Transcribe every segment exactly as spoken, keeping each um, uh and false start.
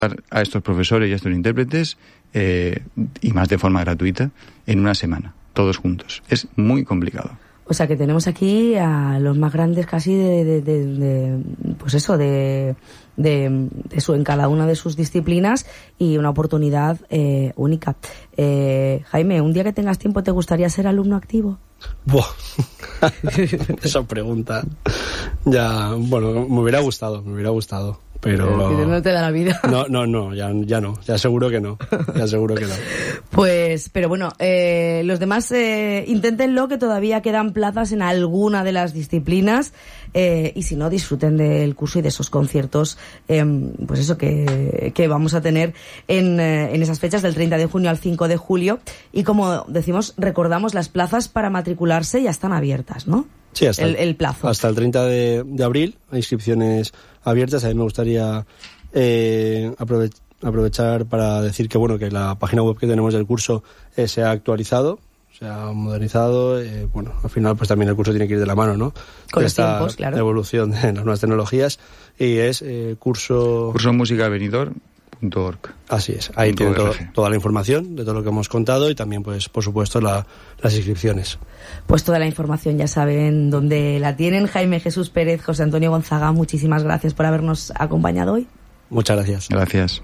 a estos profesores y a estos intérpretes eh, y más de forma gratuita en una semana, todos juntos. Es muy complicado. O sea que tenemos aquí a los más grandes casi de, de, de, de pues eso, de, de, de su, en cada una de sus disciplinas y una oportunidad eh, única. Eh, Jaime, un día que tengas tiempo, ¿te gustaría ser alumno activo? Buah. Esa pregunta. Ya, bueno, me hubiera gustado, me hubiera gustado. Pero no te da la vida. No, no, no, ya, ya no, ya seguro que no, ya seguro que no. Pues, pero bueno, eh, los demás eh, inténtenlo, que todavía quedan plazas en alguna de las disciplinas, eh, y si no, disfruten del curso y de esos conciertos, eh, pues eso, que, que vamos a tener en, eh, en esas fechas del treinta de junio al cinco de julio, y como decimos, recordamos, las plazas para matricularse ya están abiertas, ¿no? Sí, hasta el, el plazo. Hasta el treinta de, de abril hay inscripciones abiertas. A mí me gustaría eh, aprove- aprovechar para decir que bueno que la página web que tenemos del curso eh, se ha actualizado, se ha modernizado. Eh, bueno, al final pues también el curso tiene que ir de la mano, ¿no? Con de los esta tiempos, claro. Evolución de las nuevas tecnologías, y es eh, curso... Curso Música Benidorm punto org. Así es, ahí tienen todo, toda la información de todo lo que hemos contado y también, pues por supuesto, la, las inscripciones. Pues toda la información ya saben dónde la tienen. Jaime Jesús Pérez, José Antonio Gonzaga, muchísimas gracias por habernos acompañado hoy. Muchas gracias. Gracias.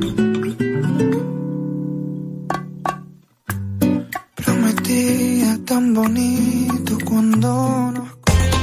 Prometía tan bonito cuando nos...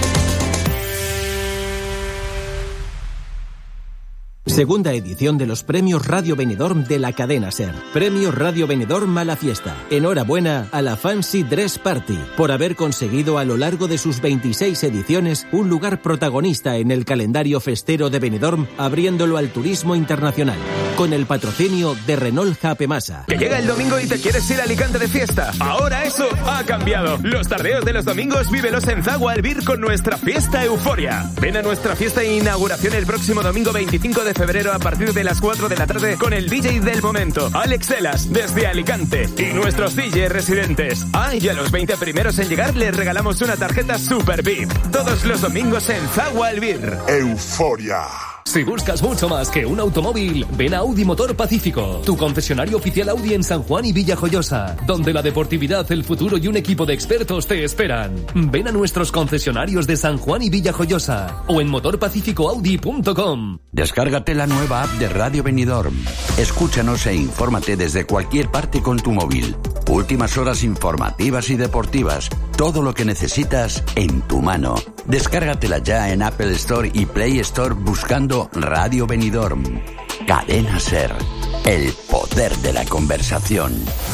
Segunda edición de los Premios Radio Benidorm de la cadena SER. Premios Radio Benidorm a la fiesta. Enhorabuena a la Fancy Dress Party por haber conseguido a lo largo de sus veintiséis ediciones un lugar protagonista en el calendario festero de Benidorm, abriéndolo al turismo internacional. Con el patrocinio de Renault Japemasa. Que llega el domingo y te quieres ir a Alicante de fiesta. Ahora eso ha cambiado. Los tardeos de los domingos vívelos en Zagua Albir con nuestra fiesta Euforia. Ven a nuestra fiesta de inauguración el próximo domingo veinticinco de febrero a partir de las cuatro de la tarde con el D J del momento, Alex Elas, desde Alicante, y nuestros D J residentes. Ah, y a los veinte primeros en llegar les regalamos una tarjeta Super V I P. Todos los domingos en Zagua Albir. Euforia. Si buscas mucho más que un automóvil, ven a Audi Motor Pacífico, tu concesionario oficial Audi en San Juan y Villajoyosa, donde la deportividad, el futuro y un equipo de expertos te esperan. Ven a nuestros concesionarios de San Juan y Villajoyosa o en motor pacífico audi punto com. Descárgate la nueva app de Radio Benidorm. Escúchanos e infórmate desde cualquier parte con tu móvil. Últimas horas informativas y deportivas. Todo lo que necesitas en tu mano. Descárgatela ya en Apple Store y Play Store buscando Radio Benidorm. Cadena SER. El poder de la conversación.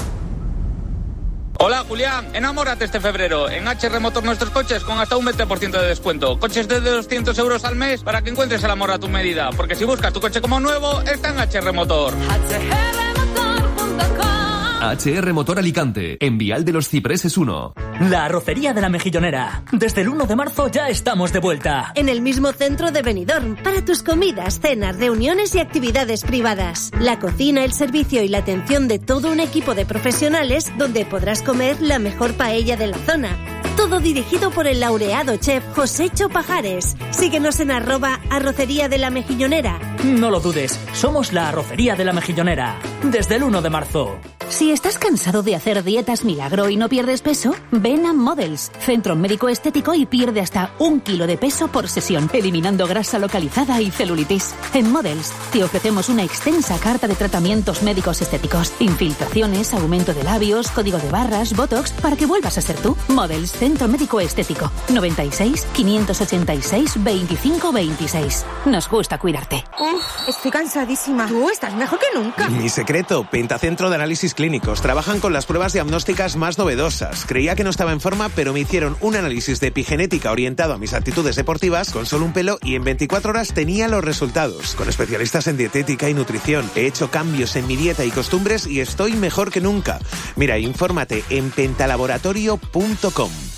Hola Julián, enamórate este febrero. En H R Motor nuestros coches con hasta un veinte por ciento de descuento. Coches desde doscientos euros al mes para que encuentres el amor a tu medida. Porque si buscas tu coche como nuevo, está en H R Motor. H R motor punto com. H R Motor Alicante, en Vial de los Cipreses uno. La Arrocería de la Mejillonera. Desde el uno de marzo ya estamos de vuelta. En el mismo centro de Benidorm, para tus comidas, cenas, reuniones y actividades privadas. La cocina, el servicio y la atención de todo un equipo de profesionales donde podrás comer la mejor paella de la zona. Todo dirigido por el laureado chef Josécho Pajares. Síguenos en arroba Arrocería de la Mejillonera. No lo dudes, somos la Arrocería de la Mejillonera. Desde el uno de marzo. Si estás cansado de hacer dietas milagro y no pierdes peso, ven a Models, centro médico estético, y pierde hasta un kilo de peso por sesión, eliminando grasa localizada y celulitis. En Models te ofrecemos una extensa carta de tratamientos médicos estéticos, infiltraciones, aumento de labios, código de barras, botox, para que vuelvas a ser tú. Models, centro médico estético, noventa y seis, quinientos ochenta y seis, veinticinco veintiséis. Nos gusta cuidarte. Uf, estoy cansadísima. Tú estás mejor que nunca. Mi secreto, Pentacentro de Análisis Clínicos. Trabajan con las pruebas diagnósticas más novedosas. Creía que no estaba en forma, pero me hicieron un análisis de epigenética orientado a mis actitudes deportivas con solo un pelo y en veinticuatro horas tenía los resultados. Con especialistas en dietética y nutrición. He hecho cambios en mi dieta y costumbres y estoy mejor que nunca. Mira, infórmate en pentalaboratorio punto com.